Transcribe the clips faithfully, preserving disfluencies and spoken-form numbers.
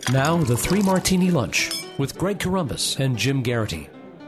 Now, the Three Martini Lunch with Greg Corombos and Jim Garrity.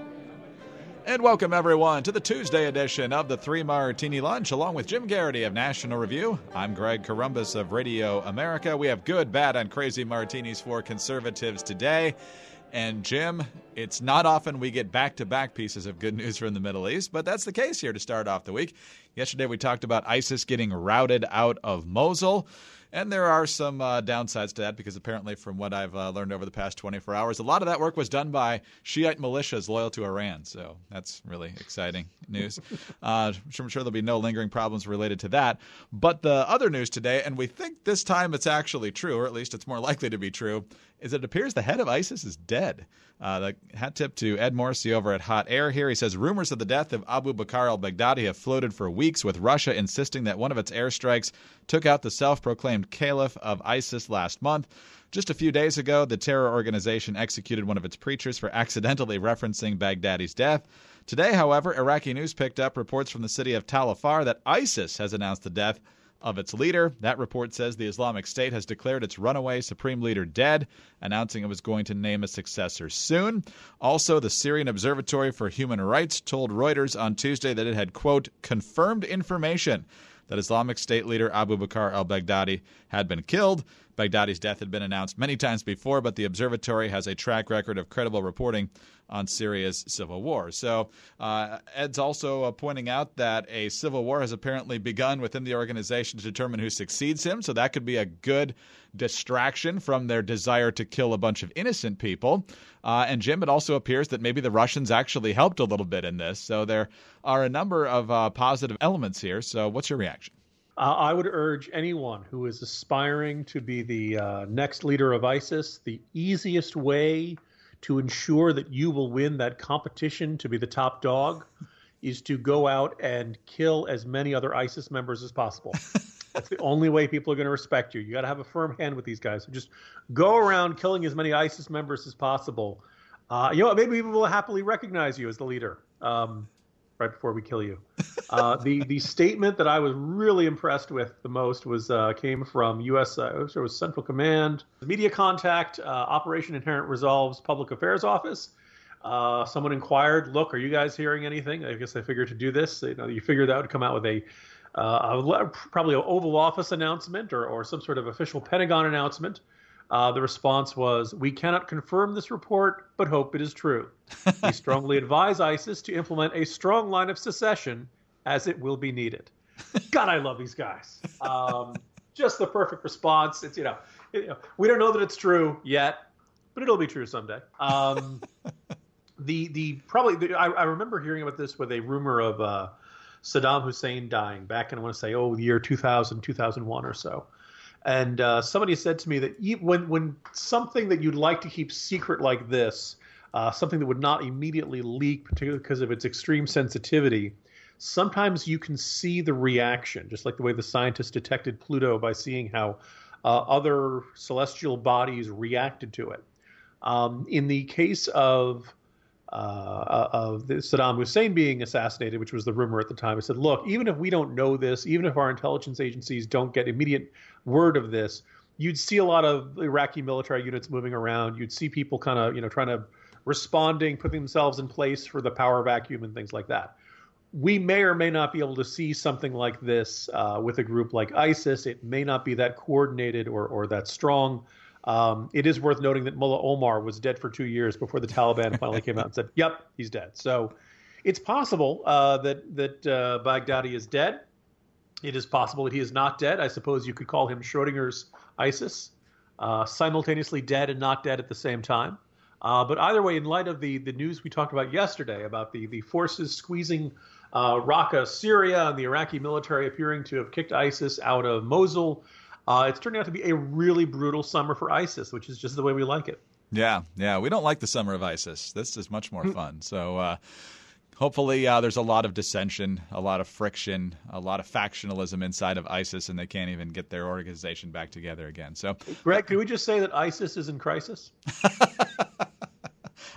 And welcome, everyone, to the Tuesday edition of the Three Martini Lunch, along with Jim Garrity of National Review. I'm Greg Corombos of Radio America. We have good, bad, and crazy martinis for conservatives today. And, Jim, it's not often we get back-to-back pieces of good news from the Middle East, but that's the case here to start off the week. Yesterday we talked about ISIS getting routed out of Mosul. And there are some uh, downsides to that because apparently from what I've uh, learned over the past twenty-four hours, a lot of that work was done by Shiite militias loyal to Iran. So that's really exciting news. Uh, I'm sure there'll be no lingering problems related to that. But the other news today, and we think this time it's actually true, or at least it's more likely to be true, is that it appears the head of ISIS is dead. Uh, the hat tip to Ed Morrissey over at Hot Air here. He says rumors of the death of Abu Bakr al-Baghdadi have floated for weeks, with Russia insisting that one of its airstrikes took out the self-proclaimed caliph of ISIS last month. Just a few days ago, the terror organization executed one of its preachers for accidentally referencing Baghdadi's death. Today, however, Iraqi news picked up reports from the city of Tal Afar that ISIS has announced the death of its leader. That report says the Islamic State has declared its runaway supreme leader dead, announcing it was going to name a successor soon. Also, the Syrian Observatory for Human Rights told Reuters on Tuesday that it had, quote, confirmed information that Islamic State leader Abu Bakr al-Baghdadi had been killed. Baghdadi's death had been announced many times before, but the observatory has a track record of credible reporting on Syria's civil war. So uh, Ed's also uh, pointing out that a civil war has apparently begun within the organization to determine who succeeds him. So that could be a good distraction from their desire to kill a bunch of innocent people. Uh, and Jim, it also appears that maybe the Russians actually helped a little bit in this. So there are a number of uh, positive elements here. So what's your reaction? Uh, I would urge anyone who is aspiring to be the uh, next leader of ISIS, the easiest way to ensure that you will win that competition to be the top dog is to go out and kill as many other ISIS members as possible. That's the only way people are going to respect you. You got to have a firm hand with these guys. So just go around killing as many ISIS members as possible. Uh, you know, maybe people will happily recognize you as the leader. Um, right before we kill you. Uh, the the statement that I was really impressed with the most was uh, came from U S Uh, it was Central Command, Media Contact, uh, Operation Inherent Resolve's Public Affairs Office. Uh, someone inquired, look, are you guys hearing anything? I guess I figured to do this. You know, you figured that would come out with a, uh, a probably an Oval Office announcement or, or some sort of official Pentagon announcement. Uh, the response was, we cannot confirm this report, but hope it is true. We strongly advise ISIS to implement a strong line of secession as it will be needed. God, I love these guys. Um, just the perfect response. It's, you know, you know, we don't know that it's true yet, but it'll be true someday. Um, the the probably the, I, I remember hearing about this with a rumor of uh, Saddam Hussein dying back in, I want to say, oh, the year two thousand, two thousand one or so. And uh, somebody said to me that when when something that you'd like to keep secret like this, uh, something that would not immediately leak, particularly because of its extreme sensitivity, sometimes you can see the reaction, just like the way the scientists detected Pluto by seeing how uh, other celestial bodies reacted to it. Um, in the case of uh, of the Saddam Hussein being assassinated, which was the rumor at the time, I said, look, even if we don't know this, even if our intelligence agencies don't get immediate word of this, you'd see a lot of Iraqi military units moving around. You'd see people kind of, you know, trying to responding, putting themselves in place for the power vacuum and things like that. We may or may not be able to see something like this uh, with a group like ISIS. It may not be that coordinated or, or that strong. Um, it is worth noting that Mullah Omar was dead for two years before the Taliban finally came out and said, yep, he's dead. So it's possible uh, that, that uh, Baghdadi is dead. It is possible that he is not dead. I suppose you could call him Schrodinger's ISIS, uh, simultaneously dead and not dead at the same time. Uh, but either way, in light of the, the news we talked about yesterday about the, the forces squeezing uh, Raqqa, Syria, and the Iraqi military appearing to have kicked ISIS out of Mosul, uh, it's turning out to be a really brutal summer for ISIS, which is just the way we like it. Yeah, yeah. We don't like the summer of ISIS. This is much more fun. So uh, hopefully uh, there's a lot of dissension, a lot of friction, a lot of factionalism inside of ISIS, and they can't even get their organization back together again. So, Greg, could we just say that ISIS is in crisis?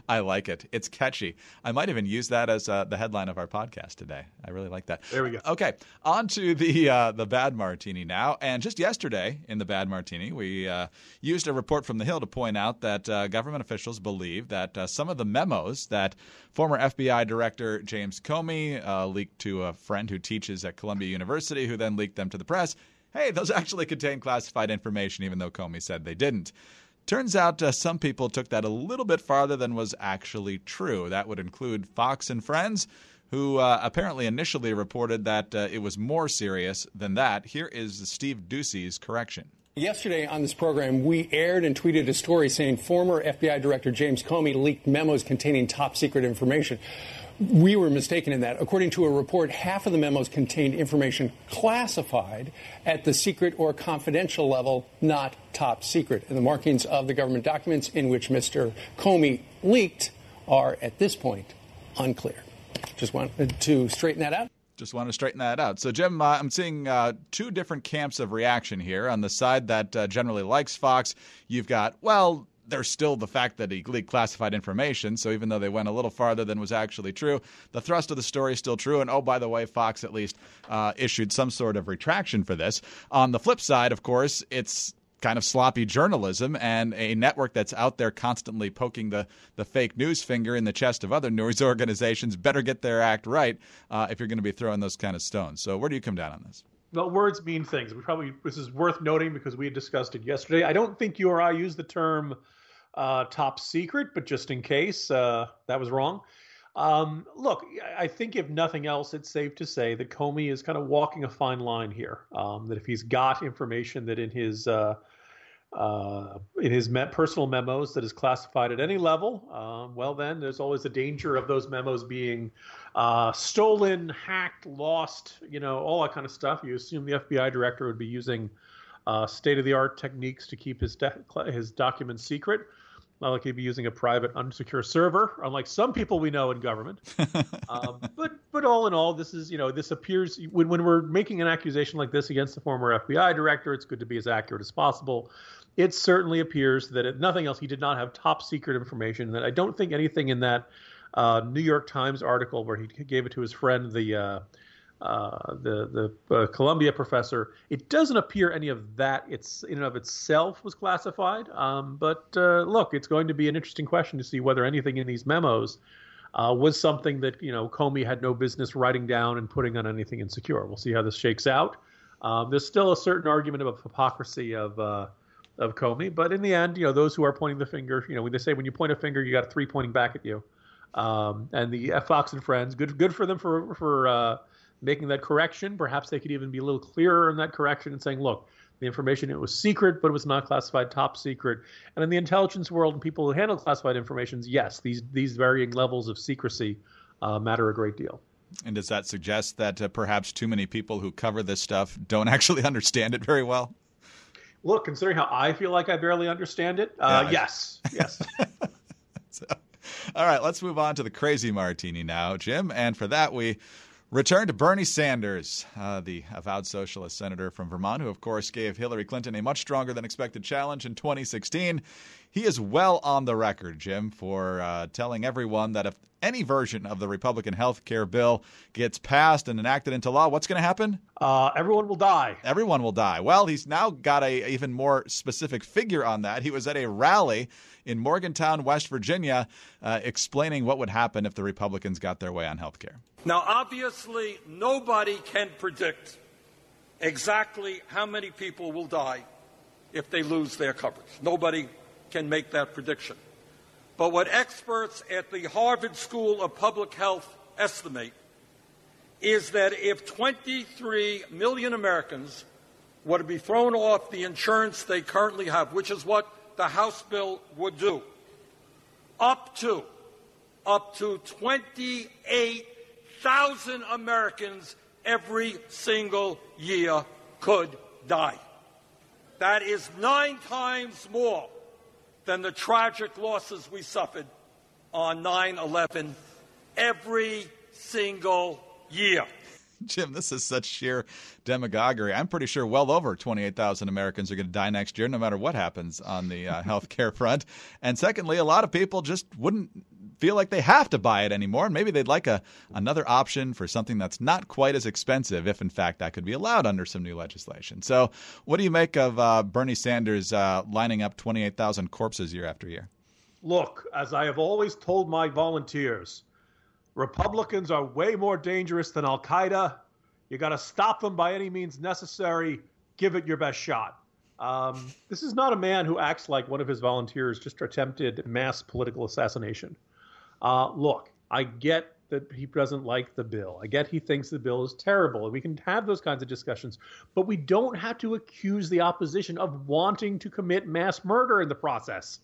I like it. It's catchy. I might even use that as uh, the headline of our podcast today. I really like that. There we go. Okay, on to the uh, the Bad Martini now. And just yesterday in the Bad Martini, we uh, used a report from The Hill to point out that uh, government officials believe that uh, some of the memos that former F B I Director James Comey uh, leaked to a friend who teaches at Columbia University, who then leaked them to the press, hey, those actually contain classified information, even though Comey said they didn't. Turns out uh, some people took that a little bit farther than was actually true. That would include Fox and Friends, who uh, apparently initially reported that uh, it was more serious than that. Here is Steve Doocy's correction. Yesterday on this program, we aired and tweeted a story saying former F B I Director James Comey leaked memos containing top secret information. We were mistaken in that. According to a report, half of the memos contained information classified at the secret or confidential level, not top secret. And the markings of the government documents in which Mister Comey leaked are, at this point, unclear. Just wanted to straighten that out. Just want to straighten that out. So, Jim, uh, I'm seeing uh, two different camps of reaction here. On the side that uh, generally likes Fox, you've got, well, there's still the fact that he leaked classified information. So even though they went a little farther than was actually true, the thrust of the story is still true. And, oh, by the way, Fox at least uh, issued some sort of retraction for this. On the flip side, of course, it's kind of sloppy journalism and a network that's out there constantly poking the, the fake news finger in the chest of other news organizations better get their act right uh, if you're going to be throwing those kind of stones. So where do you come down on this? Well, words mean things. We probably this is worth noting because we had discussed it yesterday. I don't think you or I used the term uh, top secret, but just in case uh, that was wrong. Um, look, I think if nothing else, it's safe to say that Comey is kind of walking a fine line here. Um, that if he's got information that in his uh, uh, in his me- personal memos that is classified at any level, um, well, then there's always the danger of those memos being uh, stolen, hacked, lost, you know, all that kind of stuff. You assume the F B I director would be using uh, state-of-the-art techniques to keep his de- his documents secret. Not like he'd be using a private, unsecure server, unlike some people we know in government. um, but but all in all, this is, you know, this appears when when we're making an accusation like this against the former F B I director, it's good to be as accurate as possible. It certainly appears that, if nothing else, he did not have top secret information. That I don't think anything in that uh, New York Times article where he gave it to his friend, the uh, uh, the the uh, Columbia professor, it doesn't appear any of that it's in and of itself was classified. Um, but uh, look, it's going to be an interesting question to see whether anything in these memos uh, was something that, you know, Comey had no business writing down and putting on anything insecure. We'll see how this shakes out. Um, there's still a certain argument about hypocrisy of uh, of Comey, but in the end, you know, those who are pointing the finger, you know, when they say when you point a finger, you got three pointing back at you. Um, and the uh, Fox and Friends, good good for them for for. Uh, making that correction. Perhaps they could even be a little clearer in that correction and saying, look, the information, it was secret, but it was not classified top secret. And in the intelligence world and people who handle classified information, yes, these these varying levels of secrecy uh, matter a great deal. And does that suggest that uh, perhaps too many people who cover this stuff don't actually understand it very well? Look, considering how I feel like I barely understand it, uh, yeah. yes, yes. So, all right, let's move on to the crazy martini now, Jim. And for that, we return to Bernie Sanders, uh, the avowed socialist senator from Vermont, who, of course, gave Hillary Clinton a much stronger than expected challenge in twenty sixteen. He is well on the record, Jim, for uh, telling everyone that if any version of the Republican health care bill gets passed and enacted into law, what's going to happen? Uh, everyone will die. Everyone will die. Well, he's now got a even more specific figure on that. He was at a rally in Morgantown, West Virginia, uh, explaining what would happen if the Republicans got their way on health care. Now, obviously, nobody can predict exactly how many people will die if they lose their coverage. Nobody can make that prediction. But what experts at the Harvard School of Public Health estimate is that if twenty-three million Americans were to be thrown off the insurance they currently have, which is what the House bill would do, up to, up to twenty-eight thousand Americans every single year could die. That is nine times more than the tragic losses we suffered on nine eleven every single year. Jim, this is such sheer demagoguery. I'm pretty sure well over twenty-eight thousand Americans are going to die next year, no matter what happens on the uh, health care front. And secondly, a lot of people just wouldn't feel like they have to buy it anymore. And maybe they'd like a another option for something that's not quite as expensive, if in fact that could be allowed under some new legislation. So what do you make of uh, Bernie Sanders uh, lining up twenty-eight thousand corpses year after year? Look, as I have always told my volunteers, Republicans are way more dangerous than Al-Qaeda. You got to stop them by any means necessary. Give it your best shot. Um, this is not a man who acts like one of his volunteers just attempted mass political assassination. Uh, look, I get that he doesn't like the bill. I get he thinks the bill is terrible. And we can have those kinds of discussions. But we don't have to accuse the opposition of wanting to commit mass murder in the process.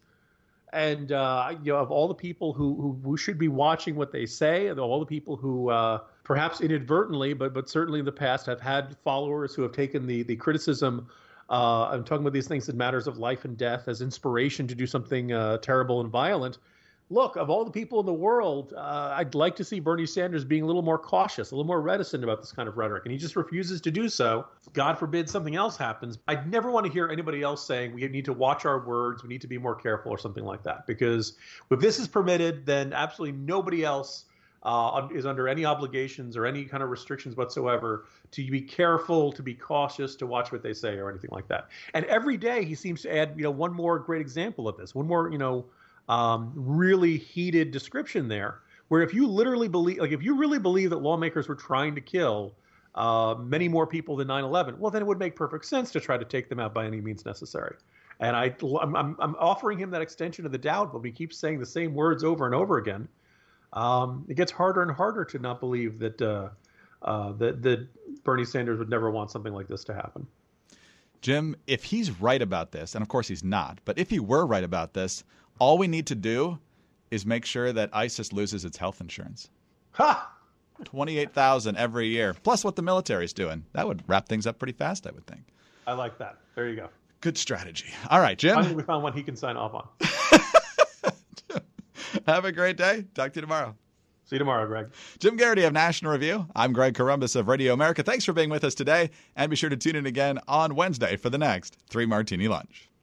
And uh, you know, of all the people who, who, who should be watching what they say, and all the people who uh, perhaps inadvertently, but but certainly in the past have had followers who have taken the, the criticism Uh, I'm talking about these things in matters of life and death as inspiration to do something uh, terrible and violent. Look, of all the people in the world, uh, I'd like to see Bernie Sanders being a little more cautious, a little more reticent about this kind of rhetoric, and he just refuses to do so. God forbid something else happens. I'd never want to hear anybody else saying we need to watch our words, we need to be more careful or something like that, because if this is permitted, then absolutely nobody else Uh, is under any obligations or any kind of restrictions whatsoever to be careful, to be cautious, to watch what they say or anything like that. And every day he seems to add, you know, one more great example of this, one more, you know, um, really heated description there, where if you literally believe, like if you really believe that lawmakers were trying to kill uh, many more people than nine eleven, well, then it would make perfect sense to try to take them out by any means necessary. And I, I'm, I'm, I'm offering him that extension of the doubt, but we keep saying the same words over and over again. Um, it gets harder and harder to not believe that, uh, uh, that that Bernie Sanders would never want something like this to happen. Jim, if he's right about this, and of course he's not, but if he were right about this, all we need to do is make sure that ISIS loses its health insurance. Ha! twenty-eight thousand every year, plus what the military's doing. That would wrap things up pretty fast, I would think. I like that. There you go. Good strategy. All right, Jim. Finally, we found one he can sign off on. Have a great day. Talk to you tomorrow. See you tomorrow, Greg. Jim Garrity of National Review. I'm Greg Corombos of Radio America. Thanks for being with us today. And be sure to tune in again on Wednesday for the next Three Martini Lunch.